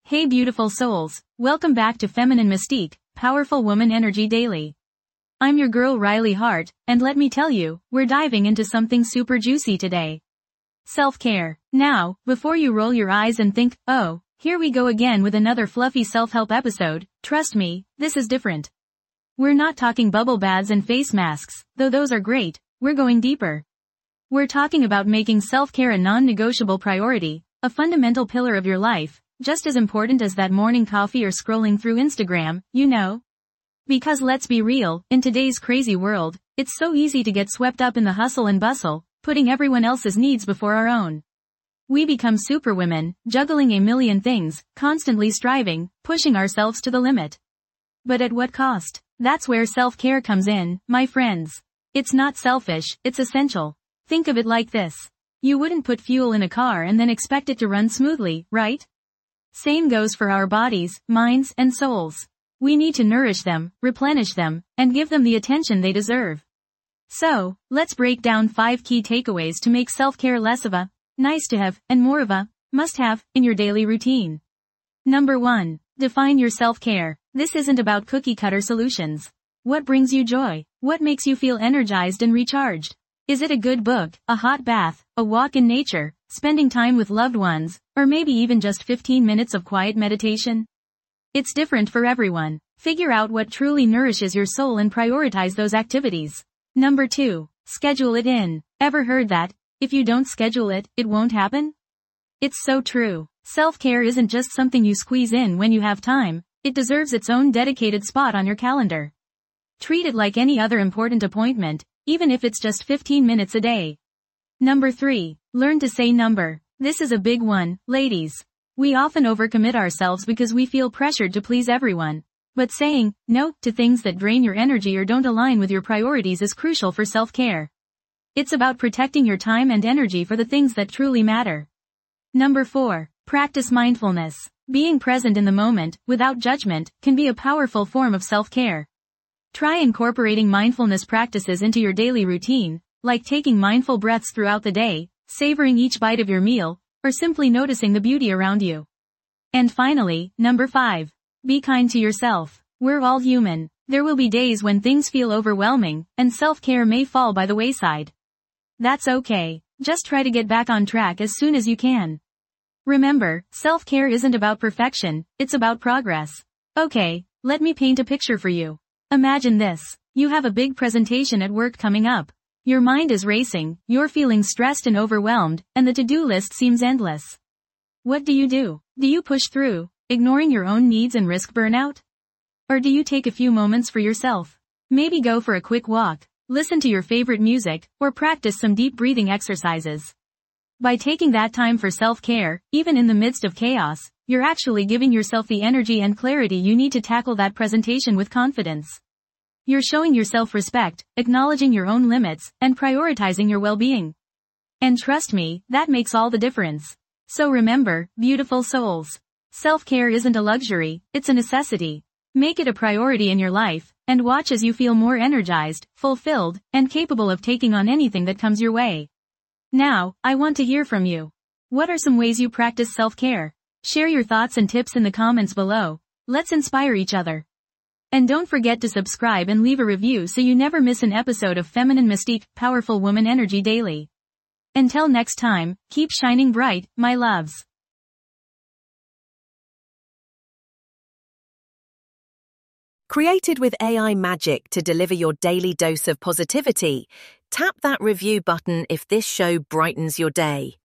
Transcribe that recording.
Hey beautiful souls, welcome back to Feminine Mystique, Powerful Woman Energy Daily. I'm your girl Riley Hart, and let me tell you, we're diving into something super juicy today. Self-care. Now, before you roll your eyes and think, oh, here we go again with another fluffy self-help episode, trust me, this is different. We're not talking bubble baths and face masks, though those are great, we're going deeper. We're talking about making self-care a non-negotiable priority, a fundamental pillar of your life, just as important as that morning coffee or scrolling through Instagram, you know? Because let's be real, in today's crazy world, it's so easy to get swept up in the hustle and bustle, putting everyone else's needs before our own. We become superwomen, juggling a million things, constantly striving, pushing ourselves to the limit. But at what cost? That's where self-care comes in, my friends. It's not selfish, it's essential. Think of it like this. You wouldn't put fuel in a car and then expect it to run smoothly, right? Same goes for our bodies, minds, and souls. We need to nourish them, replenish them, and give them the attention they deserve. So, let's break down 5 key takeaways to make self-care less of a nice to have and more of a must-have in your daily routine. Number 1. Define your self-care. This isn't about cookie-cutter solutions. What brings you joy? What makes you feel energized and recharged? Is it a good book, a hot bath, a walk in nature, spending time with loved ones, or maybe even just 15 minutes of quiet meditation? It's different for everyone. Figure out what truly nourishes your soul and prioritize those activities. Number 2. Schedule it in. Ever heard that, if you don't schedule it, it won't happen? It's so true. Self-care isn't just something you squeeze in when you have time, it deserves its own dedicated spot on your calendar. Treat it like any other important appointment, even if it's just 15 minutes a day. Number 3. Learn to say no. This is a big one, ladies. We often overcommit ourselves because we feel pressured to please everyone. But saying no to things that drain your energy or don't align with your priorities is crucial for self-care. It's about protecting your time and energy for the things that truly matter. Number 4. Practice mindfulness. Being present in the moment, without judgment, can be a powerful form of self-care. Try incorporating mindfulness practices into your daily routine, like taking mindful breaths throughout the day, savoring each bite of your meal, or simply noticing the beauty around you. And finally, number 5. Be kind to yourself. We're all human. There will be days when things feel overwhelming, and self-care may fall by the wayside. That's okay. Just try to get back on track as soon as you can. Remember, self-care isn't about perfection, it's about progress. Okay, let me paint a picture for you. Imagine this. You have a big presentation at work coming up. Your mind is racing, you're feeling stressed and overwhelmed, and the to-do list seems endless. What do? Do you push through, ignoring your own needs and risk burnout? Or do you take a few moments for yourself? Maybe go for a quick walk, listen to your favorite music, or practice some deep breathing exercises. By taking that time for self-care, even in the midst of chaos, you're actually giving yourself the energy and clarity you need to tackle that presentation with confidence. You're showing yourself respect, acknowledging your own limits, and prioritizing your well-being. And trust me, that makes all the difference. So remember, beautiful souls, self-care isn't a luxury, it's a necessity. Make it a priority in your life, and watch as you feel more energized, fulfilled, and capable of taking on anything that comes your way. Now, I want to hear from you. What are some ways you practice self-care? Share your thoughts and tips in the comments below. Let's inspire each other. And don't forget to subscribe and leave a review so you never miss an episode of Feminine Mystique, Powerful Woman Energy Daily. Until next time, keep shining bright, my loves. Created with AI magic to deliver your daily dose of positivity, tap that review button if this show brightens your day.